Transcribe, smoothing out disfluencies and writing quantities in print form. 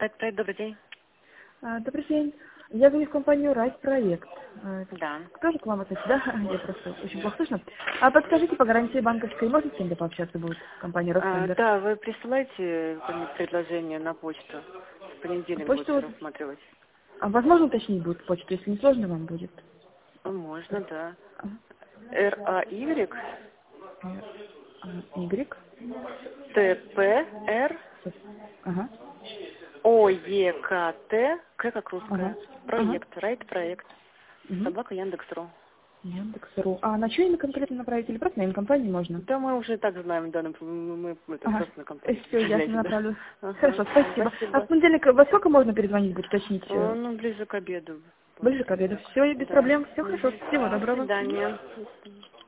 Райт-проект, добрый день. Добрый день. Я звоню в компанию Райт-проект. Да. Кто же к вам относится? Да, я просто очень плохо слышно. А подскажите, по гарантии банковской можно с кем-то пообщаться будет в компании Ростендер? Да, вы присылайте предложение на почту. В понедельник будет Почту, рассматривать. возможно уточнить будет почту, если не сложно вам будет? Можно, да. А, RAY Y? TPR Ага, OEKT, К как ага, русская. ага. Проект, Райт-проект. Угу. Собака Яндекс.ру. Яндекс.ру. А на что именно конкретно направить? Или просто на имя компании можно? Да, мы уже и так знаем, да, мы это Ага. просто на компанию Все, ясно, представляете, да. направлю. Ага. Хорошо, спасибо. А в Спасибо. понедельник во сколько можно перезвонить, будет уточнить? Ну, ближе к обеду. Ближе к обеду. Все, без Да. проблем. Все хорошо. Мгм. Всего До доброго. свидания.